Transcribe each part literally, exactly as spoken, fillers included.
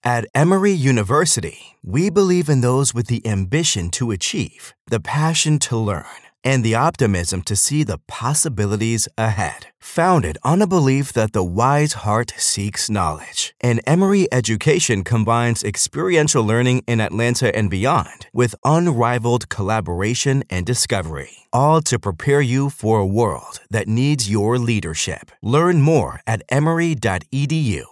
At Emory University, we believe in those with the ambition to achieve, the passion to learn, and the optimism to see the possibilities ahead. Founded on a belief that the wise heart seeks knowledge, and Emory Education combines experiential learning in Atlanta and beyond with unrivaled collaboration and discovery, all to prepare you for a world that needs your leadership. Learn more at emory dot e d u.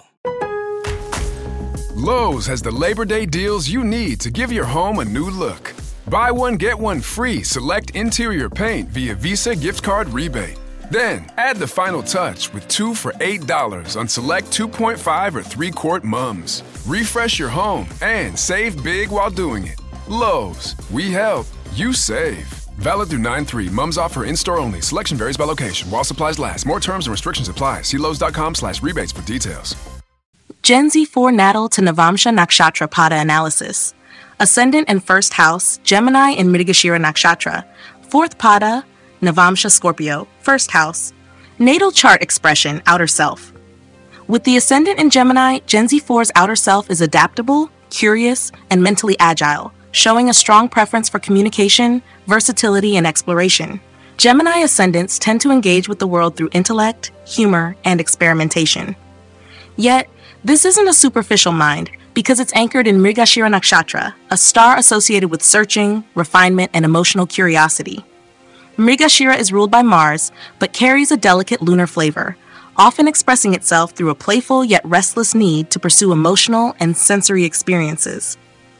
Lowe's has the Labor Day deals you need to give your home a new look. Buy one, get one free select interior paint via Visa gift card rebate. Then, add the final touch with two for eight dollars on select two point five or three quart mums. Refresh your home and save big while doing it. Lowe's, we help, you save. Valid through nine three. Mums offer in-store only. Selection varies by location. While supplies last. More terms and restrictions apply. See Lowe's.com slash rebates for details. Gen Z four natal to Navamsha Nakshatra Pada analysis. Ascendant and first house, Gemini and Mrigashira Nakshatra. Fourth Pada, Navamsha Scorpio, first house. Natal chart expression, outer self. With the ascendant in Gemini, Gen Z four's outer self is adaptable, curious, and mentally agile, showing a strong preference for communication, versatility, and exploration. Gemini ascendants tend to engage with the world through intellect, humor, and experimentation. Yet, this isn't a superficial mind, because it's anchored in Mrigashira Nakshatra, a star associated with searching, refinement, and emotional curiosity. Mrigashira is ruled by Mars, but carries a delicate lunar flavor, often expressing itself through a playful yet restless need to pursue emotional and sensory experiences.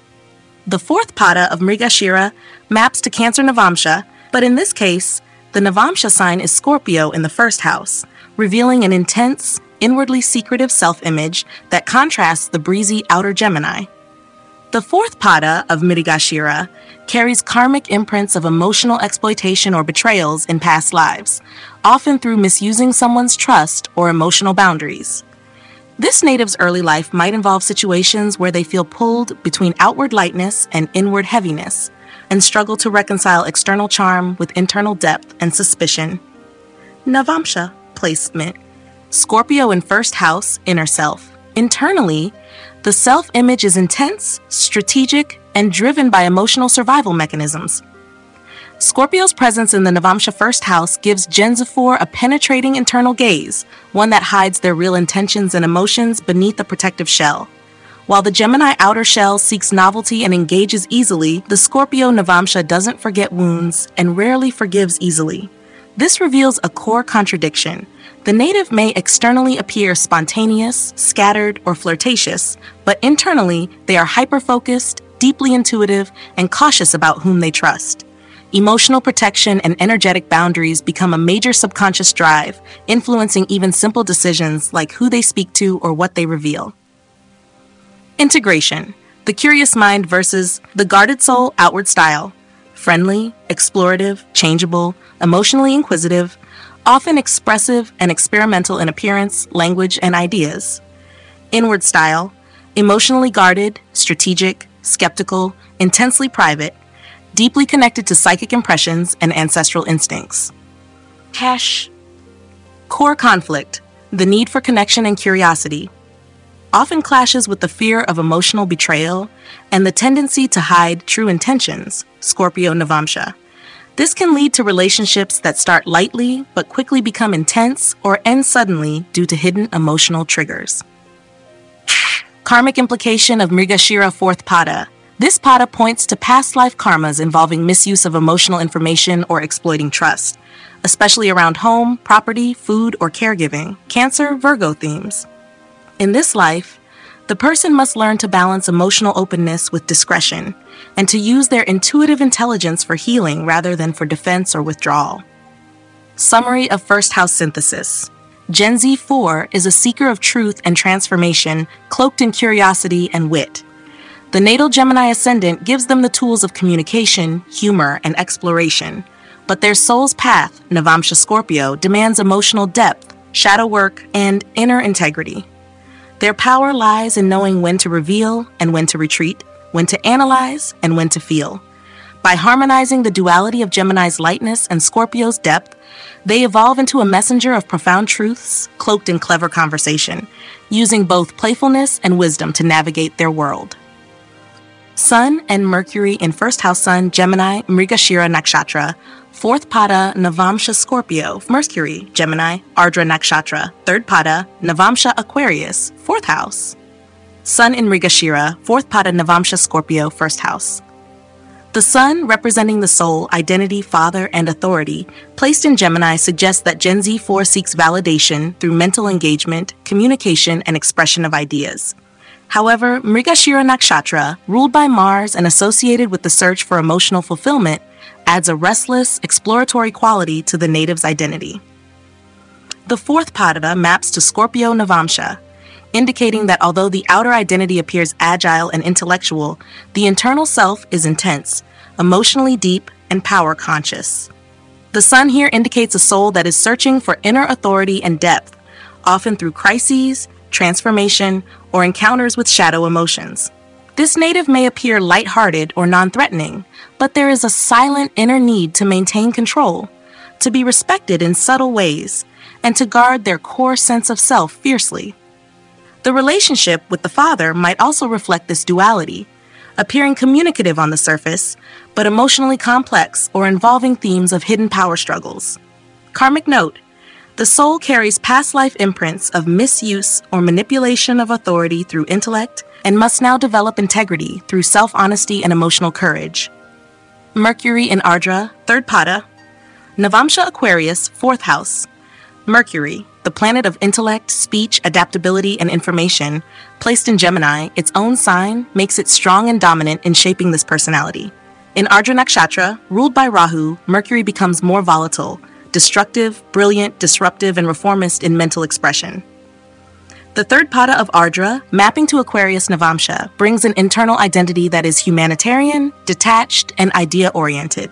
The fourth pada of Mrigashira maps to Cancer Navamsha, but in this case, the Navamsha sign is Scorpio in the first house, revealing an intense, inwardly secretive self-image that contrasts the breezy outer Gemini. The fourth pada of Mrigashira carries karmic imprints of emotional exploitation or betrayals in past lives, often through misusing someone's trust or emotional boundaries. This native's early life might involve situations where they feel pulled between outward lightness and inward heaviness, and struggle to reconcile external charm with internal depth and suspicion. Navamsha placement. Scorpio in first house, inner self. Internally, the self-image is intense, strategic, and driven by emotional survival mechanisms. Scorpio's presence in the Navamsha first house gives Gen Z four a penetrating internal gaze, one that hides their real intentions and emotions beneath a protective shell. While the Gemini outer shell seeks novelty and engages easily, the Scorpio Navamsha doesn't forget wounds and rarely forgives easily. This reveals a core contradiction. The native may externally appear spontaneous, scattered, or flirtatious, but internally they are hyper-focused, deeply intuitive, and cautious about whom they trust. Emotional protection and energetic boundaries become a major subconscious drive, influencing even simple decisions like who they speak to or what they reveal. Integration. The curious mind versus the guarded soul outward style. Friendly, explorative, changeable, emotionally inquisitive, often expressive and experimental in appearance, language, and ideas. Inward style. Emotionally guarded, strategic, skeptical, intensely private, deeply connected to psychic impressions and ancestral instincts. Cash. Core conflict. The need for connection and curiosity. Often clashes with the fear of emotional betrayal and the tendency to hide true intentions, Scorpio Navamsha. This can lead to relationships that start lightly but quickly become intense or end suddenly due to hidden emotional triggers. Karmic implication of Mrigashira fourth pada. This pada points to past life karmas involving misuse of emotional information or exploiting trust, especially around home, property, food, or caregiving. Cancer, Virgo themes. In this life, the person must learn to balance emotional openness with discretion and to use their intuitive intelligence for healing rather than for defense or withdrawal. Summary of first house synthesis. Gen Z four is a seeker of truth and transformation, cloaked in curiosity and wit. The natal Gemini ascendant gives them the tools of communication, humor, and exploration, but their soul's path, Navamsha Scorpio, demands emotional depth, shadow work, and inner integrity. Their power lies in knowing when to reveal and when to retreat, when to analyze and when to feel. By harmonizing the duality of Gemini's lightness and Scorpio's depth, they evolve into a messenger of profound truths cloaked in clever conversation, using both playfulness and wisdom to navigate their world. Sun and Mercury in first house Sun, Gemini, Mrigashira Nakshatra, fourth Pada, Navamsha Scorpio, Mercury, Gemini, Ardra Nakshatra, third Pada, Navamsha Aquarius, fourth house. Sun in Mrigashira, fourth Pada, Navamsha Scorpio, first house. The Sun, representing the soul, identity, father, and authority, placed in Gemini suggests that Gen Z four seeks validation through mental engagement, communication, and expression of ideas. However, Mrigashira Nakshatra, ruled by Mars and associated with the search for emotional fulfillment, adds a restless, exploratory quality to the native's identity. The fourth Pada maps to Scorpio Navamsha, indicating that although the outer identity appears agile and intellectual, the internal self is intense, emotionally deep, and power-conscious. The Sun here indicates a soul that is searching for inner authority and depth, often through crises, transformation, or encounters with shadow emotions. This native may appear lighthearted or non-threatening, but there is a silent inner need to maintain control, to be respected in subtle ways, and to guard their core sense of self fiercely. The relationship with the father might also reflect this duality, appearing communicative on the surface, but emotionally complex or involving themes of hidden power struggles. Karmic note: the soul carries past life imprints of misuse or manipulation of authority through intellect and must now develop integrity through self-honesty and emotional courage. Mercury in Ardra, third Pada. Navamsha Aquarius, fourth house. Mercury, the planet of intellect, speech, adaptability, and information, placed in Gemini, its own sign, makes it strong and dominant in shaping this personality. In Ardra Nakshatra, ruled by Rahu, Mercury becomes more volatile, destructive, brilliant, disruptive, and reformist in mental expression. The third Pada of Ardra, mapping to Aquarius Navamsha, brings an internal identity that is humanitarian, detached, and idea-oriented.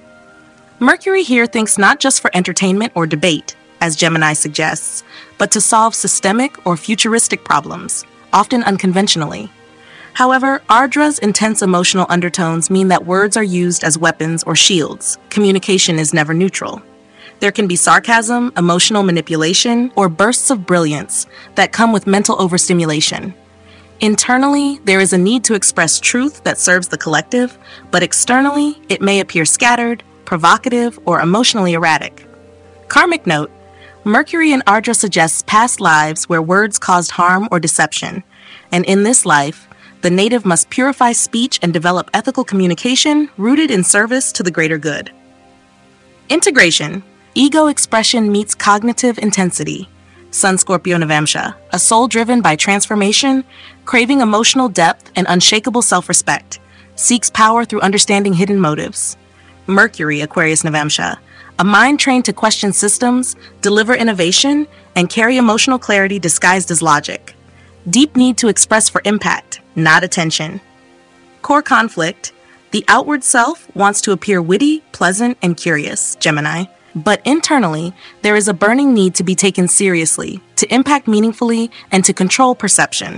Mercury here thinks not just for entertainment or debate, as Gemini suggests, but to solve systemic or futuristic problems, often unconventionally. However, Ardra's intense emotional undertones mean that words are used as weapons or shields. Communication is never neutral. There can be sarcasm, emotional manipulation, or bursts of brilliance that come with mental overstimulation. Internally, there is a need to express truth that serves the collective, but externally, it may appear scattered, provocative, or emotionally erratic. Karmic note: Mercury in Ardra suggests past lives where words caused harm or deception, and in this life, the native must purify speech and develop ethical communication rooted in service to the greater good. Integration: ego expression meets cognitive intensity. Sun Scorpio Navamsha, a soul driven by transformation, craving emotional depth and unshakable self-respect, seeks power through understanding hidden motives. Mercury Aquarius Navamsha, a mind trained to question systems, deliver innovation, and carry emotional clarity disguised as logic. Deep need to express for impact, not attention. Core conflict: the outward self wants to appear witty, pleasant, and curious, Gemini, but internally, there is a burning need to be taken seriously, to impact meaningfully, and to control perception.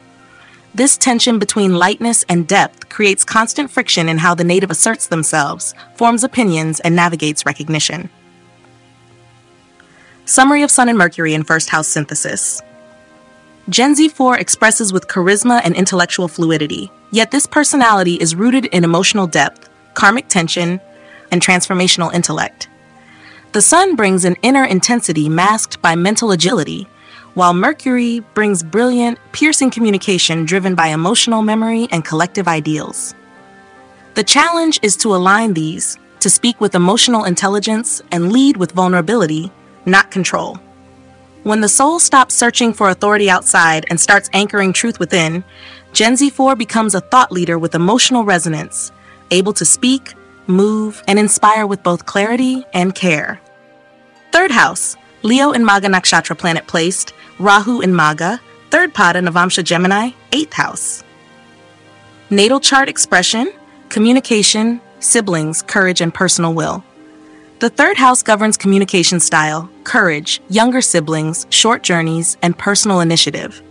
This tension between lightness and depth creates constant friction in how the native asserts themselves, forms opinions, and navigates recognition. Summary of Sun and Mercury in first house synthesis. Gen Z four expresses with charisma and intellectual fluidity, yet this personality is rooted in emotional depth, karmic tension, and transformational intellect. The Sun brings an inner intensity masked by mental agility, while Mercury brings brilliant, piercing communication driven by emotional memory and collective ideals. The challenge is to align these, to speak with emotional intelligence and lead with vulnerability, not control. When the soul stops searching for authority outside and starts anchoring truth within, Gen Z four becomes a thought leader with emotional resonance, able to speak, move, and inspire with both clarity and care. Third house, Leo in Maga Nakshatra planet placed, Rahu in Maga, third Pada Navamsha Gemini, eighth house. Natal chart expression, communication, siblings, courage, and personal will. The third house governs communication style, courage, younger siblings, short journeys, and personal initiative,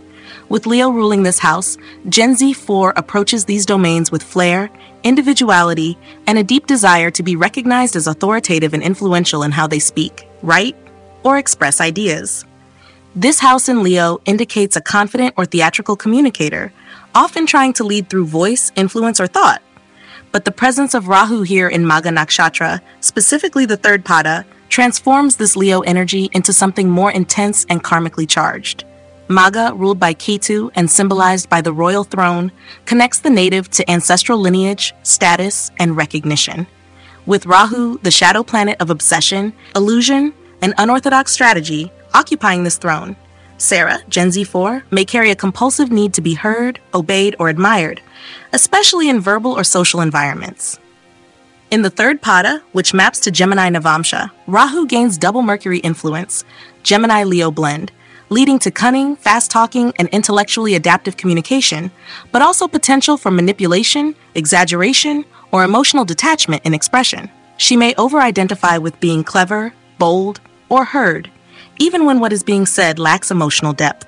With Leo ruling this house, Gen Z four approaches these domains with flair, individuality, and a deep desire to be recognized as authoritative and influential in how they speak, write, or express ideas. This house in Leo indicates a confident or theatrical communicator, often trying to lead through voice, influence, or thought. But the presence of Rahu here in Magha Nakshatra, specifically the third pada, transforms this Leo energy into something more intense and karmically charged. Magha, ruled by Ketu and symbolized by the royal throne, connects the native to ancestral lineage, status, and recognition. With Rahu, the shadow planet of obsession, illusion, and unorthodox strategy, occupying this throne, Sarah, Gen Z four, may carry a compulsive need to be heard, obeyed, or admired, especially in verbal or social environments. In the third pada, which maps to Gemini Navamsha, Rahu gains double Mercury influence, Gemini-Leo blend, leading to cunning, fast-talking, and intellectually adaptive communication, but also potential for manipulation, exaggeration, or emotional detachment in expression. She may over-identify with being clever, bold, or heard, even when what is being said lacks emotional depth.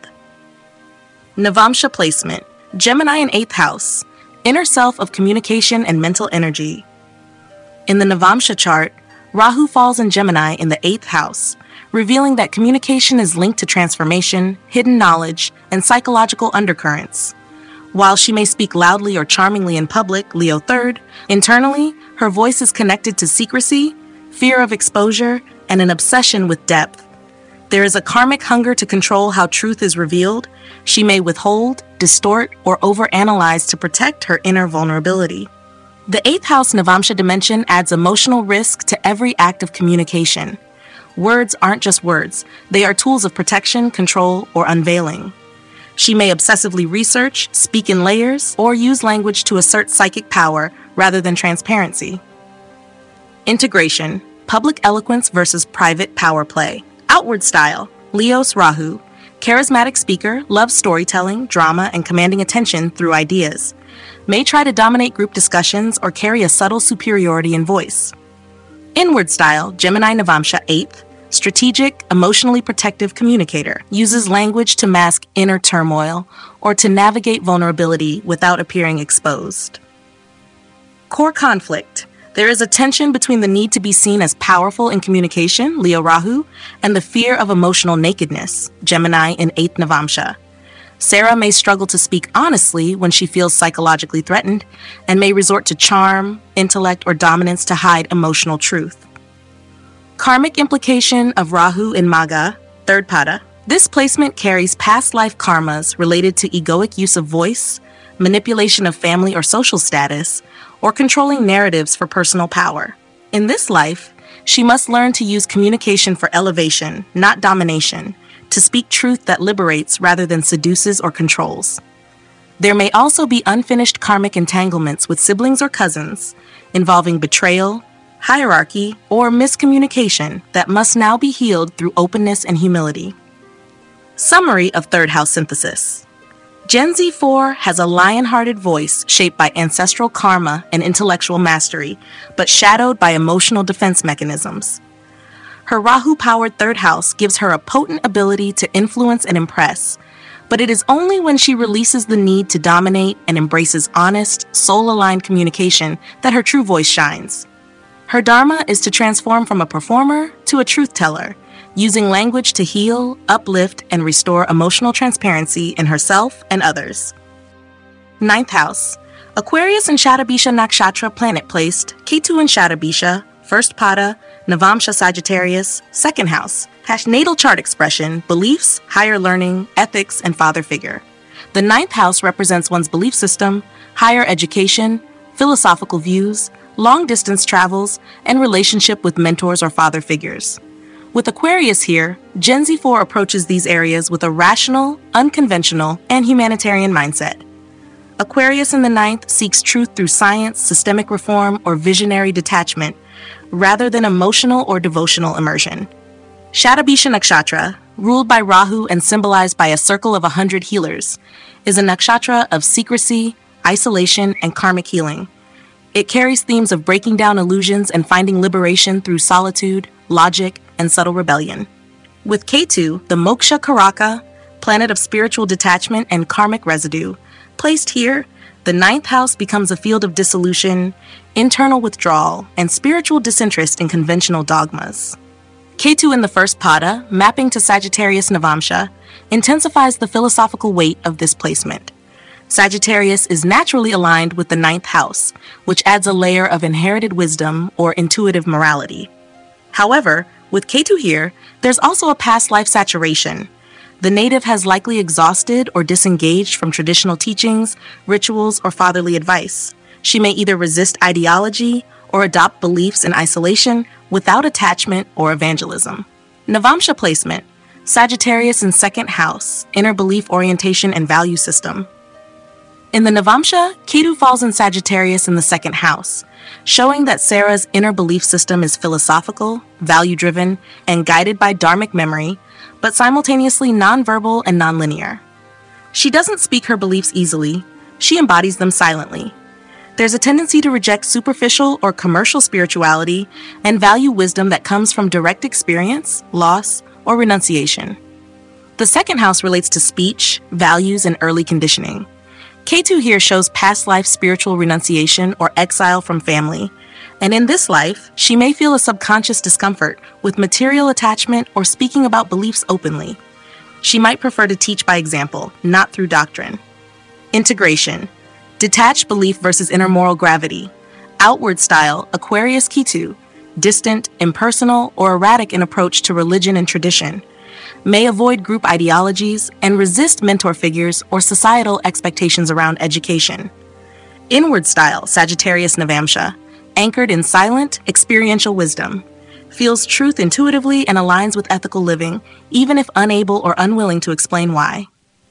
Navamsha placement, Gemini in eighth house, inner self of communication and mental energy. In the Navamsha chart, Rahu falls in Gemini in the eighth house, revealing that communication is linked to transformation, hidden knowledge, and psychological undercurrents. While she may speak loudly or charmingly in public, Leo third, internally, her voice is connected to secrecy, fear of exposure, and an obsession with depth. There is a karmic hunger to control how truth is revealed. She may withhold, distort, or overanalyze to protect her inner vulnerability. The eighth house Navamsha dimension adds emotional risk to every act of communication. Words aren't just words. They are tools of protection, control, or unveiling. She may obsessively research, speak in layers, or use language to assert psychic power rather than transparency. Integration, public eloquence versus private power play. Outward style, Leos Rahu, charismatic speaker, loves storytelling, drama, and commanding attention through ideas. May try to dominate group discussions or carry a subtle superiority in voice. Inward style, Gemini Navamsha eighth, strategic, emotionally protective communicator, uses language to mask inner turmoil or to navigate vulnerability without appearing exposed. Core conflict. There is a tension between the need to be seen as powerful in communication, Leo Rahu, and the fear of emotional nakedness, Gemini in eighth Navamsha. Sarah may struggle to speak honestly when she feels psychologically threatened, and may resort to charm, intellect, or dominance to hide emotional truth. Karmic implication of Rahu in Magha, third pada. This placement carries past life karmas related to egoic use of voice, manipulation of family or social status, or controlling narratives for personal power. In this life, she must learn to use communication for elevation, not domination, to speak truth that liberates rather than seduces or controls. There may also be unfinished karmic entanglements with siblings or cousins, involving betrayal, hierarchy, or miscommunication that must now be healed through openness and humility. Summary of third house synthesis. Gen Z four has a lion-hearted voice shaped by ancestral karma and intellectual mastery, but shadowed by emotional defense mechanisms. Her Rahu-powered third house gives her a potent ability to influence and impress, but it is only when she releases the need to dominate and embraces honest, soul-aligned communication that her true voice shines. Her dharma is to transform from a performer to a truth-teller, using language to heal, uplift, and restore emotional transparency in herself and others. Ninth house. Aquarius and Shatabisha Nakshatra planet placed, Ketu and Shatabisha, first pada, Navamsha Sagittarius, second house, hash natal chart expression, beliefs, higher learning, ethics, and father figure. The ninth house represents one's belief system, higher education, philosophical views, long-distance travels, and relationship with mentors or father figures. With Aquarius here, Gen Z four approaches these areas with a rational, unconventional, and humanitarian mindset. Aquarius in the ninth seeks truth through science, systemic reform, or visionary detachment, rather than emotional or devotional immersion. Shatabisha Nakshatra, ruled by Rahu and symbolized by a circle of a hundred healers, is a nakshatra of secrecy, isolation, and karmic healing. It carries themes of breaking down illusions and finding liberation through solitude, logic, and subtle rebellion. With Ketu, the Moksha Karaka, planet of spiritual detachment and karmic residue. Placed here, the ninth house becomes a field of dissolution, internal withdrawal, and spiritual disinterest in conventional dogmas. Ketu in the first pada, mapping to Sagittarius Navamsha, intensifies the philosophical weight of this placement. Sagittarius is naturally aligned with the ninth house, which adds a layer of inherited wisdom or intuitive morality. However, with Ketu here, there's also a past life saturation. The native has likely exhausted or disengaged from traditional teachings, rituals, or fatherly advice. She may either resist ideology or adopt beliefs in isolation without attachment or evangelism. Navamsha placement, Sagittarius in second house, inner belief orientation and value system. In the Navamsha, Ketu falls in Sagittarius in the second house, showing that Sarah's inner belief system is philosophical, value-driven, and guided by dharmic memory, but simultaneously nonverbal and nonlinear. She doesn't speak her beliefs easily, she embodies them silently. There's a tendency to reject superficial or commercial spirituality and value wisdom that comes from direct experience, loss, or renunciation. The second house relates to speech, values, and early conditioning. Ketu here shows past life spiritual renunciation or exile from family, and in this life, she may feel a subconscious discomfort with material attachment or speaking about beliefs openly. She might prefer to teach by example, not through doctrine. Integration, detached belief versus inner moral gravity. Outward style, Aquarius Ketu, distant, impersonal, or erratic in approach to religion and tradition. May avoid group ideologies and resist mentor figures or societal expectations around education. Inward style, Sagittarius Navamsha, anchored in silent, experiential wisdom. Feels truth intuitively and aligns with ethical living, even if unable or unwilling to explain why.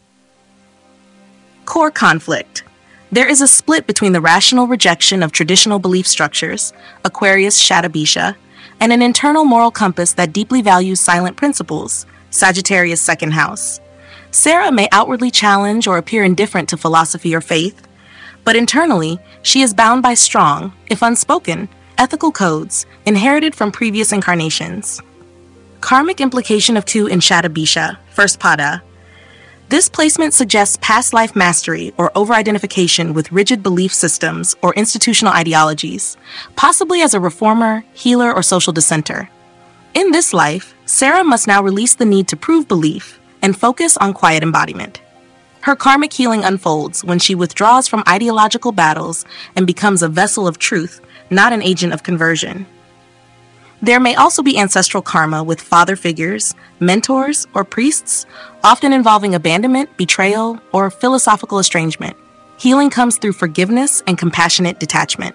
Core conflict. There is a split between the rational rejection of traditional belief structures, Aquarius Shatabisha, and an internal moral compass that deeply values silent principles, Sagittarius second house. Sarah may outwardly challenge or appear indifferent to philosophy or faith, but internally, she is bound by strong, if unspoken, ethical codes inherited from previous incarnations. Karmic implication of two in Shatabisha, first pada. This placement suggests past life mastery or over-identification with rigid belief systems or institutional ideologies, possibly as a reformer, healer, or social dissenter. In this life, Sarah must now release the need to prove belief and focus on quiet embodiment. Her karmic healing unfolds when she withdraws from ideological battles and becomes a vessel of truth, not an agent of conversion. There may also be ancestral karma with father figures, mentors, or priests, often involving abandonment, betrayal, or philosophical estrangement. Healing comes through forgiveness and compassionate detachment.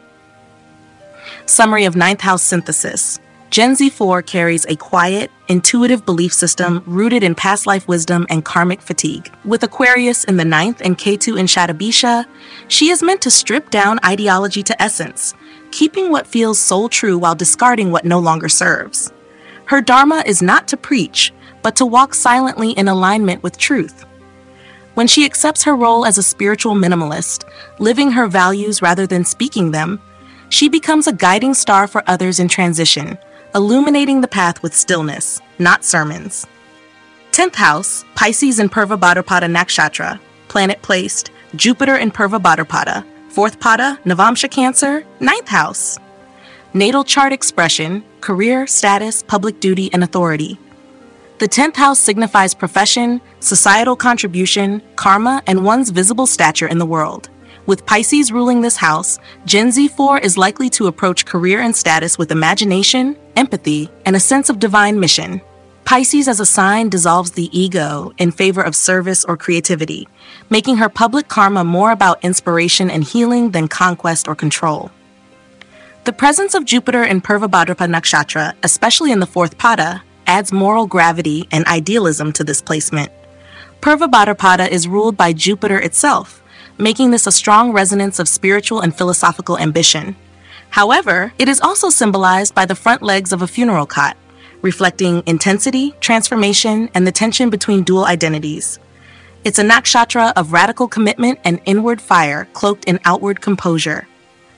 Summary of ninth house synthesis. Gen Z four carries a quiet, intuitive belief system rooted in past life wisdom and karmic fatigue. With Aquarius in the ninth and Ketu in Shatabisha, she is meant to strip down ideology to essence, keeping what feels soul true while discarding what no longer serves. Her dharma is not to preach, but to walk silently in alignment with truth. When she accepts her role as a spiritual minimalist, living her values rather than speaking them, she becomes a guiding star for others in transition, illuminating the path with stillness, not sermons. tenth house, Pisces in Purva Bhadrapada Nakshatra, planet placed, Jupiter in Purva Bhadrapada, fourth pada, Navamsha Cancer, ninth house. Natal chart expression, career, status, public duty, and authority. The tenth house signifies profession, societal contribution, karma, and one's visible stature in the world. With Pisces ruling this house, Gen Z four is likely to approach career and status with imagination, empathy, and a sense of divine mission. Pisces as a sign dissolves the ego in favor of service or creativity, making her public karma more about inspiration and healing than conquest or control. The presence of Jupiter in Purva Bhadrapada Nakshatra, especially in the fourth pada, adds moral gravity and idealism to this placement. Purva Bhadrapada is ruled by Jupiter itself, making this a strong resonance of spiritual and philosophical ambition. However, it is also symbolized by the front legs of a funeral cot, reflecting intensity, transformation, and the tension between dual identities. It's a nakshatra of radical commitment and inward fire cloaked in outward composure.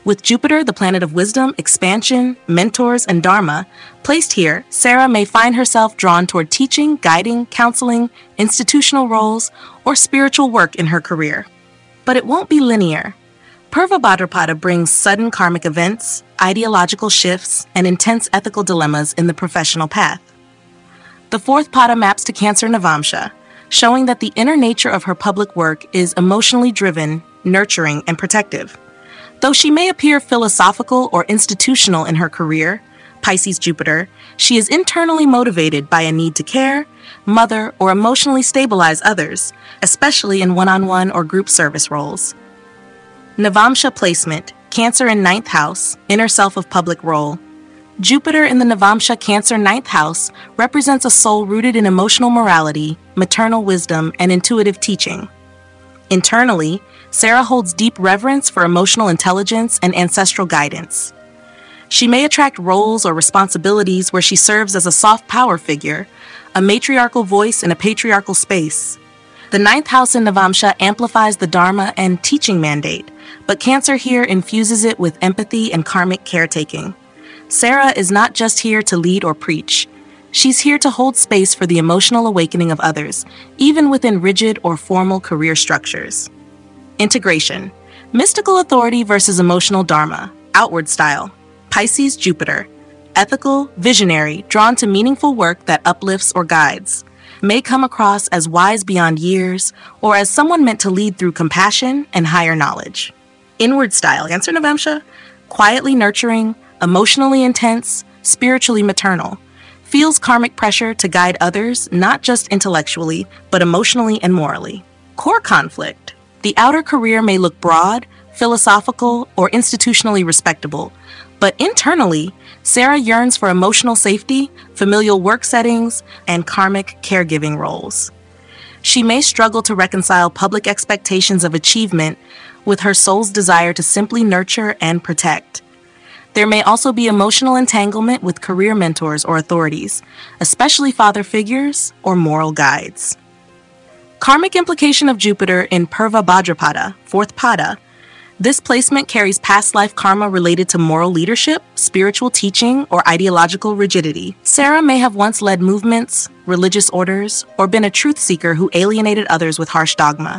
With Jupiter, the planet of wisdom, expansion, mentors, and dharma, placed here, Sarah may find herself drawn toward teaching, guiding, counseling, institutional roles, or spiritual work in her career. But it won't be linear. Purva Bhadrapada brings sudden karmic events, ideological shifts, and intense ethical dilemmas in the professional path. The fourth pada maps to Cancer Navamsha, showing that the inner nature of her public work is emotionally driven, nurturing, and protective. Though she may appear philosophical or institutional in her career, Pisces Jupiter, she is internally motivated by a need to care, mother, or emotionally stabilize others, especially in one-on-one or group service roles. Navamsha placement, Cancer in ninth house, inner self of public role. Jupiter in the Navamsha Cancer ninth house represents a soul rooted in emotional morality, maternal wisdom, and intuitive teaching. Internally, Sarah holds deep reverence for emotional intelligence and ancestral guidance. She may attract roles or responsibilities where she serves as a soft power figure, a matriarchal voice in a patriarchal space. The ninth house in Navamsha amplifies the Dharma and teaching mandate, but Cancer here infuses it with empathy and karmic caretaking. Sarah is not just here to lead or preach. She's here to hold space for the emotional awakening of others, even within rigid or formal career structures. Integration. Mystical authority versus emotional dharma. Outward style. Pisces Jupiter. Ethical, visionary, drawn to meaningful work that uplifts or guides. May come across as wise beyond years, or as someone meant to lead through compassion and higher knowledge. Inward style. Cancer Navamsha. Quietly nurturing, emotionally intense, spiritually maternal. Feels karmic pressure to guide others, not just intellectually, but emotionally and morally. Core conflict. The outer career may look broad, philosophical, or institutionally respectable, but internally, Sarah yearns for emotional safety, familial work settings, and karmic caregiving roles. She may struggle to reconcile public expectations of achievement with her soul's desire to simply nurture and protect. There may also be emotional entanglement with career mentors or authorities, especially father figures or moral guides. Karmic implication of Jupiter in Purva Bhadrapada, fourth pada. This placement carries past life karma related to moral leadership, spiritual teaching, or ideological rigidity. Sarah may have once led movements, religious orders, or been a truth seeker who alienated others with harsh dogma.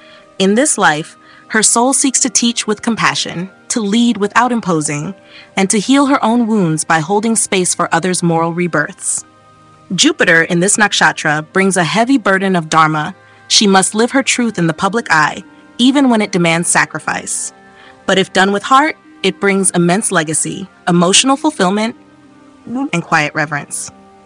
In this life, her soul seeks to teach with compassion, to lead without imposing, and to heal her own wounds by holding space for others' moral rebirths. Jupiter in this nakshatra brings a heavy burden of dharma. She must live her truth in the public eye, even when it demands sacrifice. But if done with heart, it brings immense legacy, emotional fulfillment, and quiet reverence.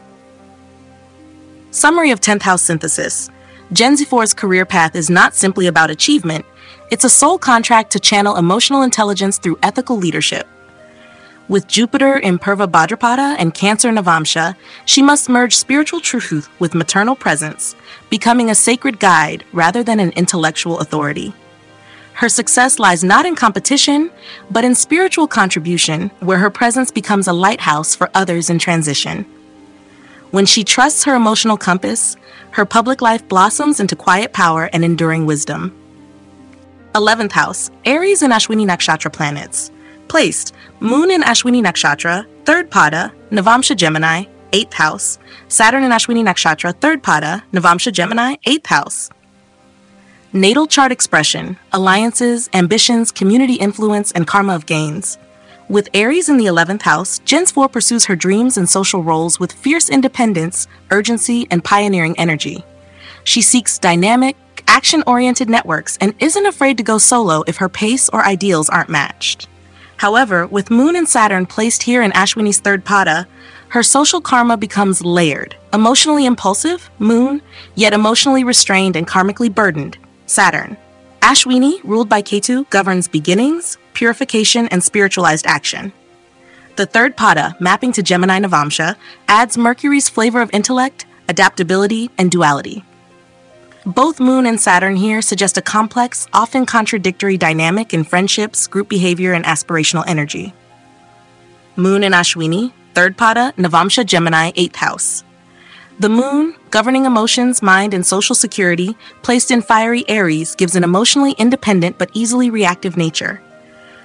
Summary of tenth House Synthesis. Gen Z four's career path is not simply about achievement, it's a soul contract to channel emotional intelligence through ethical leadership. With Jupiter in Purva Bhadrapada and Cancer Navamsha, she must merge spiritual truth with maternal presence, becoming a sacred guide rather than an intellectual authority. Her success lies not in competition, but in spiritual contribution, where her presence becomes a lighthouse for others in transition. When she trusts her emotional compass, her public life blossoms into quiet power and enduring wisdom. eleventh House, Aries and Ashwini Nakshatra planets. Placed, Moon in Ashwini Nakshatra, third pada, Navamsha Gemini, eighth house. Saturn in Ashwini Nakshatra, third pada, Navamsha Gemini, eighth house. Natal chart expression, alliances, ambitions, community influence, and karma of gains. With Aries in the eleventh house, Gen four pursues her dreams and social roles with fierce independence, urgency, and pioneering energy. She seeks dynamic, action-oriented networks and isn't afraid to go solo if her pace or ideals aren't matched. However, with Moon and Saturn placed here in Ashwini's third pada, her social karma becomes layered, emotionally impulsive, Moon, yet emotionally restrained and karmically burdened, Saturn. Ashwini, ruled by Ketu, governs beginnings, purification, and spiritualized action. The third pada, mapping to Gemini Navamsha, adds Mercury's flavor of intellect, adaptability, and duality. Both Moon and Saturn here suggest a complex, often contradictory dynamic in friendships, group behavior, and aspirational energy. Moon in Ashwini, third pada, Navamsha Gemini, eighth house. The Moon, governing emotions, mind, and social security, placed in fiery Aries, gives an emotionally independent but easily reactive nature.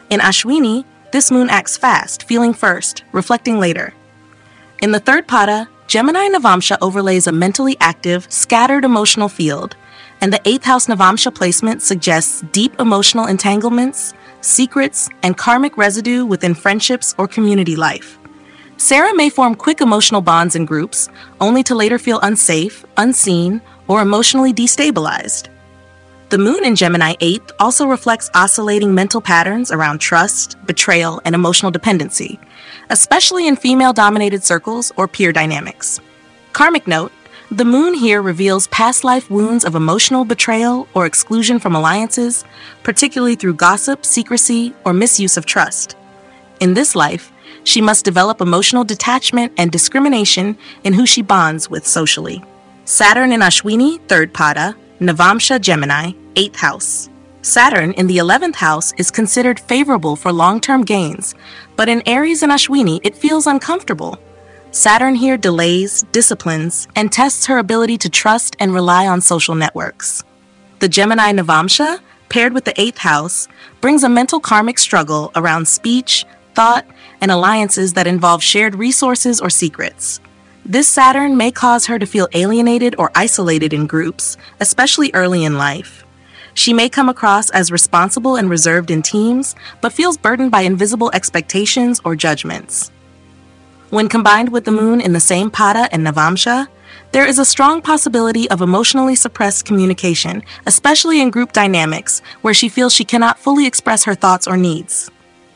In Ashwini, this moon acts fast, feeling first, reflecting later. In the third pada, Gemini Navamsha overlays a mentally active, scattered emotional field, and the eighth house Navamsha placement suggests deep emotional entanglements, secrets, and karmic residue within friendships or community life. Sarah may form quick emotional bonds in groups, only to later feel unsafe, unseen, or emotionally destabilized. The moon in Gemini eighth also reflects oscillating mental patterns around trust, betrayal, and emotional dependency, especially in female-dominated circles or peer dynamics. Karmic note, the moon here reveals past life wounds of emotional betrayal or exclusion from alliances, particularly through gossip, secrecy, or misuse of trust. In this life, she must develop emotional detachment and discrimination in who she bonds with socially. Saturn in Ashwini, third pada, Navamsha Gemini, eighth house. Saturn in the eleventh house is considered favorable for long-term gains, but in Aries and Ashwini, it feels uncomfortable. Saturn here delays, disciplines, and tests her ability to trust and rely on social networks. The Gemini Navamsha, paired with the eighth house, brings a mental karmic struggle around speech, thought, and alliances that involve shared resources or secrets. This Saturn may cause her to feel alienated or isolated in groups, especially early in life. She may come across as responsible and reserved in teams, but feels burdened by invisible expectations or judgments. When combined with the moon in the same pada and Navamsha, there is a strong possibility of emotionally suppressed communication, especially in group dynamics where she feels she cannot fully express her thoughts or needs.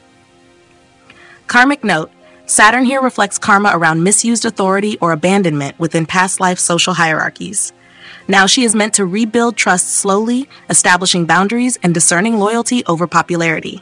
Karmic note, Saturn here reflects karma around misused authority or abandonment within past life social hierarchies. Now she is meant to rebuild trust slowly, establishing boundaries and discerning loyalty over popularity.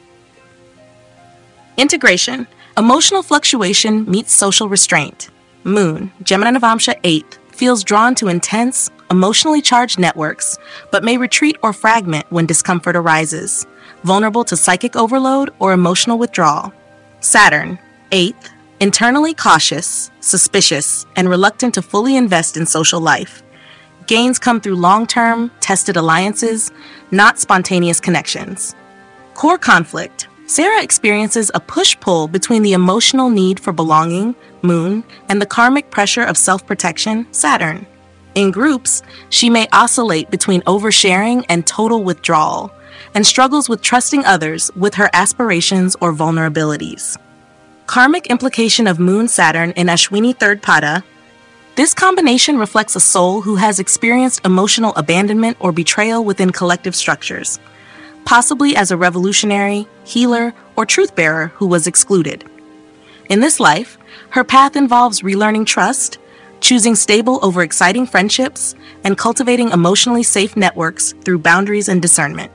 Integration. Emotional fluctuation meets social restraint. Moon, Gemini Navamsha eighth, feels drawn to intense, emotionally charged networks, but may retreat or fragment when discomfort arises, vulnerable to psychic overload or emotional withdrawal. Saturn, eighth, internally cautious, suspicious, and reluctant to fully invest in social life. Gains come through long-term, tested alliances, not spontaneous connections. Core conflict. Sarah experiences a push-pull between the emotional need for belonging, Moon, and the karmic pressure of self-protection, Saturn. In groups, she may oscillate between oversharing and total withdrawal, and struggles with trusting others with her aspirations or vulnerabilities. Karmic implication of Moon-Saturn in Ashwini third pada. This combination reflects a soul who has experienced emotional abandonment or betrayal within collective structures, possibly as a revolutionary, healer, or truth-bearer who was excluded. In this life, her path involves relearning trust, choosing stable over exciting friendships, and cultivating emotionally safe networks through boundaries and discernment.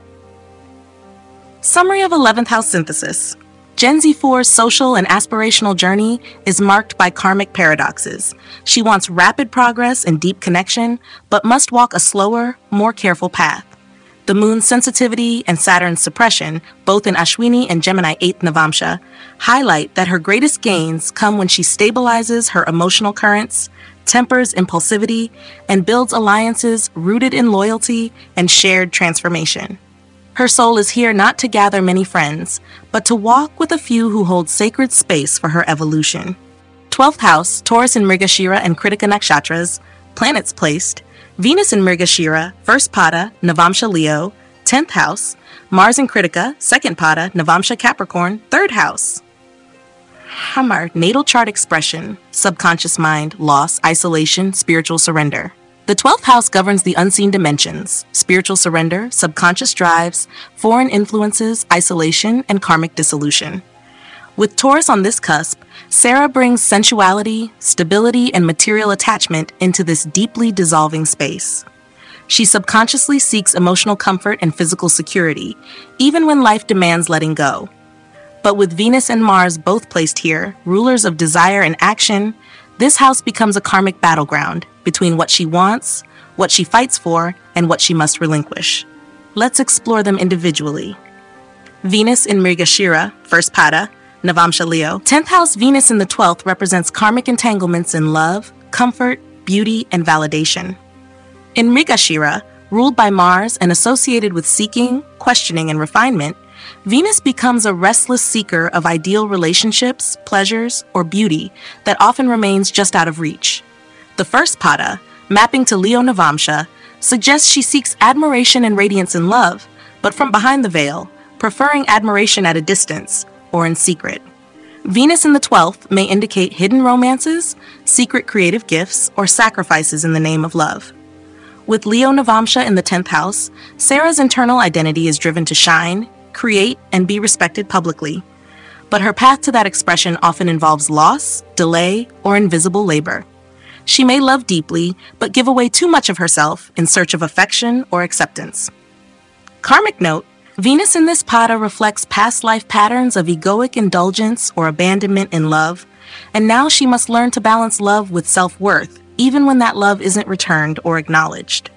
Summary of eleventh House Synthesis. Gen Z four's social and aspirational journey is marked by karmic paradoxes. She wants rapid progress and deep connection, but must walk a slower, more careful path. The Moon's sensitivity and Saturn's suppression, both in Ashwini and Gemini eighth Navamsha, highlight that her greatest gains come when she stabilizes her emotional currents, tempers impulsivity, and builds alliances rooted in loyalty and shared transformation. Her soul is here not to gather many friends, but to walk with a few who hold sacred space for her evolution. twelfth house, Taurus in Mrigashira and Kritika Nakshatras, planets placed, Venus in Mrigashira, first pada, Navamsha Leo, tenth house, Mars in Kritika, second pada, Navamsha Capricorn, third house. Hamar, natal chart expression, subconscious mind, loss, isolation, spiritual surrender. The twelfth house governs the unseen dimensions, spiritual surrender, subconscious drives, foreign influences, isolation, and karmic dissolution. With Taurus on this cusp, Sarah brings sensuality, stability, and material attachment into this deeply dissolving space. She subconsciously seeks emotional comfort and physical security, even when life demands letting go. But with Venus and Mars both placed here, rulers of desire and action, this house becomes a karmic battleground between what she wants, what she fights for, and what she must relinquish. Let's explore them individually. Venus in Mrigashira, first pada, Navamsha Leo. tenth house Venus in the twelfth represents karmic entanglements in love, comfort, beauty, and validation. In Mrigashira, ruled by Mars and associated with seeking, questioning, and refinement, Venus becomes a restless seeker of ideal relationships, pleasures, or beauty that often remains just out of reach. The first pada, mapping to Leo Navamsha, suggests she seeks admiration and radiance in love, but from behind the veil, preferring admiration at a distance or in secret. Venus in the twelfth may indicate hidden romances, secret creative gifts, or sacrifices in the name of love. With Leo Navamsha in the tenth house, Sarah's internal identity is driven to shine, create, and be respected publicly. But her path to that expression often involves loss, delay, or invisible labor. She may love deeply, but give away too much of herself in search of affection or acceptance. Karmic note: Venus in this pada reflects past life patterns of egoic indulgence or abandonment in love, and now she must learn to balance love with self-worth, even when that love isn't returned or acknowledged.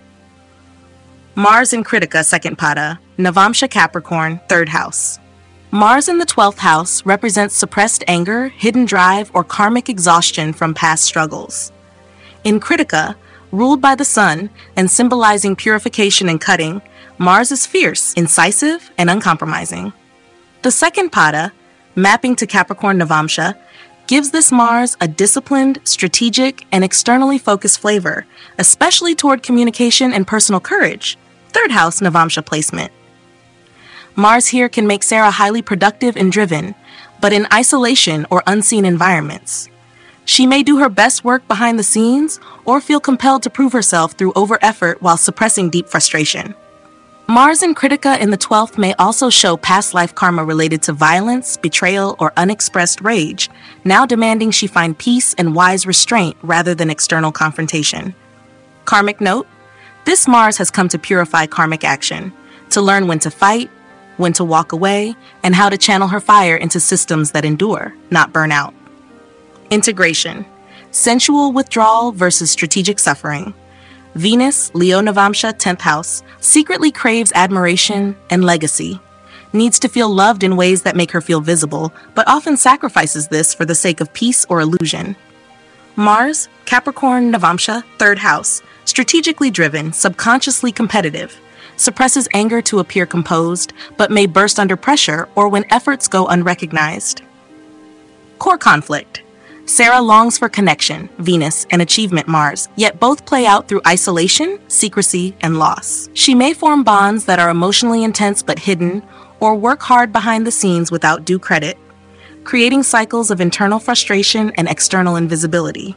Mars in Kritika, second pada, Navamsha Capricorn, third house. Mars in the twelfth house represents suppressed anger, hidden drive, or karmic exhaustion from past struggles. In Kritika, ruled by the sun and symbolizing purification and cutting, Mars is fierce, incisive, and uncompromising. The second pada, mapping to Capricorn Navamsha, gives this Mars a disciplined, strategic, and externally focused flavor, especially toward communication and personal courage. Third house Navamsha placement. Mars here can make Sarah highly productive and driven, but in isolation or unseen environments. She may do her best work behind the scenes or feel compelled to prove herself through over-effort while suppressing deep frustration. Mars in Kritika in the twelfth may also show past life karma related to violence, betrayal, or unexpressed rage, now demanding she find peace and wise restraint rather than external confrontation. Karmic note: this Mars has come to purify karmic action, to learn when to fight, when to walk away, and how to channel her fire into systems that endure, not burn out. Integration: sensual withdrawal versus strategic suffering. Venus, Leo Navamsha, tenth house, secretly craves admiration and legacy, needs to feel loved in ways that make her feel visible, but often sacrifices this for the sake of peace or illusion. Mars, Capricorn Navamsha, third house, strategically driven, subconsciously competitive, suppresses anger to appear composed, but may burst under pressure or when efforts go unrecognized. Core conflict: Sarah longs for connection, Venus, and achievement, Mars, yet both play out through isolation, secrecy, and loss. She may form bonds that are emotionally intense but hidden, or work hard behind the scenes without due credit, creating cycles of internal frustration and external invisibility.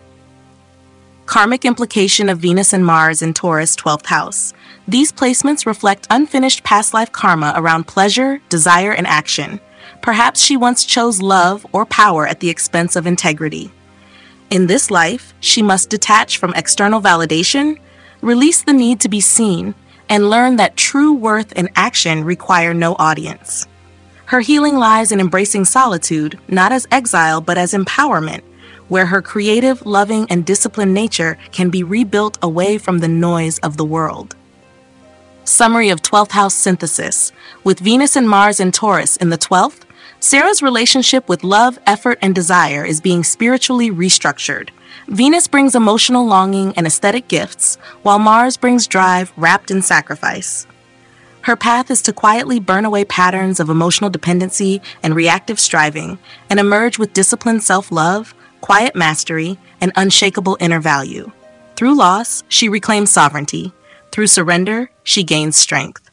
Karmic implication of Venus and Mars in Taurus, twelfth house. These placements reflect unfinished past life karma around pleasure, desire, and action. Perhaps she once chose love or power at the expense of integrity. In this life, she must detach from external validation, release the need to be seen, and learn that true worth and action require no audience. Her healing lies in embracing solitude, not as exile but as empowerment, where her creative, loving, and disciplined nature can be rebuilt away from the noise of the world. Summary of twelfth house synthesis. With Venus and Mars in Taurus in the twelfth, Sarah's relationship with love, effort, and desire is being spiritually restructured. Venus brings emotional longing and aesthetic gifts, while Mars brings drive wrapped in sacrifice. Her path is to quietly burn away patterns of emotional dependency and reactive striving and emerge with disciplined self-love, quiet mastery, and unshakable inner value. Through loss, she reclaims sovereignty. Through surrender, she gains strength.